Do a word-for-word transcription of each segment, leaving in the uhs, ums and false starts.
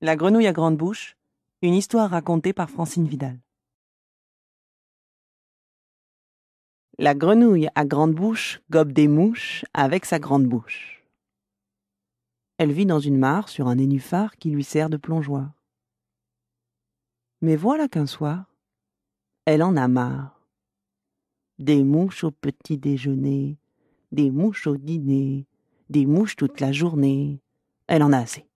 La grenouille à grande bouche, une histoire racontée par Francine Vidal. La grenouille à grande bouche gobe des mouches avec sa grande bouche. Elle vit dans une mare sur un nénuphar qui lui sert de plongeoir. Mais voilà qu'un soir, elle en a marre. Des mouches au petit déjeuner, des mouches au dîner, des mouches toute la journée. Elle en a assez.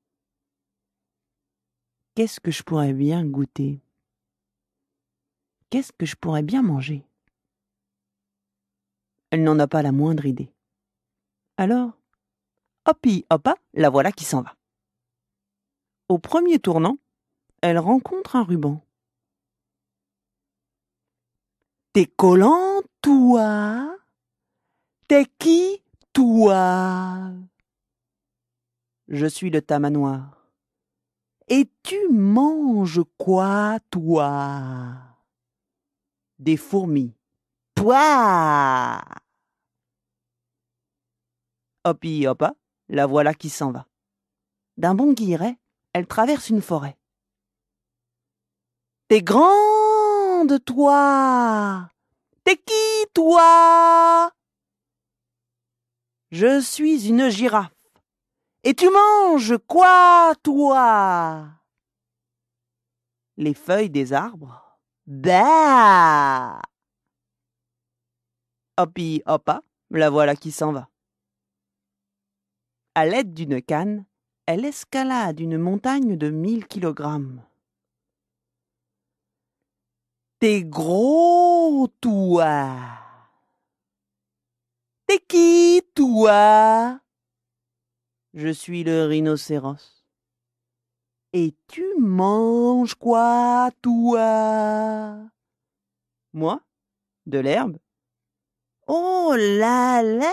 Qu'est-ce que je pourrais bien goûter? Qu'est-ce que je pourrais bien manger? Elle n'en a pas la moindre idée. Alors, hoppi hoppa, la voilà qui s'en va. Au premier tournant, elle rencontre un ruban. T'es collant, toi? T'es qui, toi? Je suis le tamanoir. Et tu manges quoi, toi? Des fourmis. Toi! Hoppi hoppa, la voilà qui s'en va. D'un bond guilleret, elle traverse une forêt. T'es grande, toi! T'es qui, toi? Je suis une girafe. Et tu manges quoi, toi? Les feuilles des arbres. Bah! Hoppi hoppa, la voilà qui s'en va. À l'aide d'une canne, elle escalade une montagne de mille kilogrammes. T'es gros, toi! T'es qui, toi? Je suis le rhinocéros. Et tu manges quoi, toi? Moi? De l'herbe? Oh là là!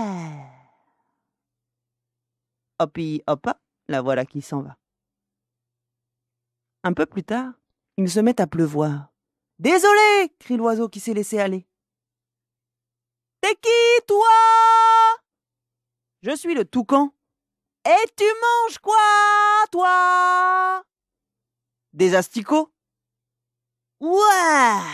Hoppi hoppa, la voilà qui s'en va. Un peu plus tard, il se met à pleuvoir. Désolé! Crie l'oiseau qui s'est laissé aller. T'es qui, toi? Je suis le toucan. Et tu manges quoi, toi? Des asticots? Ouah!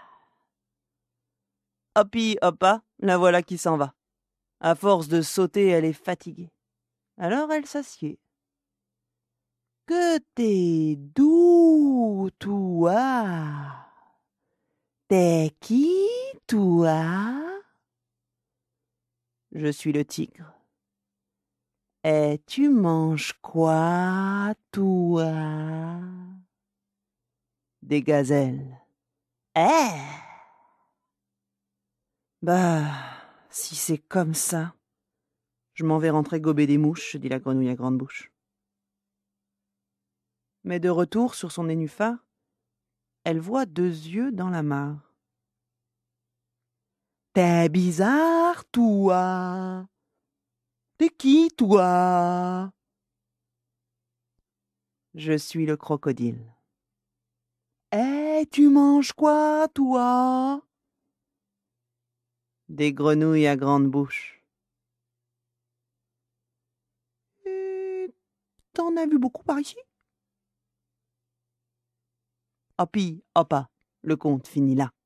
Hoppi hoppa, la voilà qui s'en va. À force de sauter, elle est fatiguée. Alors elle s'assied. Que t'es doux, toi? T'es qui, toi? Je suis le tigre. Et tu manges quoi, toi? Des gazelles. Eh! Bah, si c'est comme ça, je m'en vais rentrer gober des mouches, dit la grenouille à grande bouche. Mais de retour sur son nénuphar, elle voit deux yeux dans la mare. T'es bizarre, toi? T'es qui, toi? Je suis le crocodile. Eh, tu manges quoi, toi? Des grenouilles à grande bouche. Et t'en as vu beaucoup par ici? Hoppi hoppa, le conte finit là.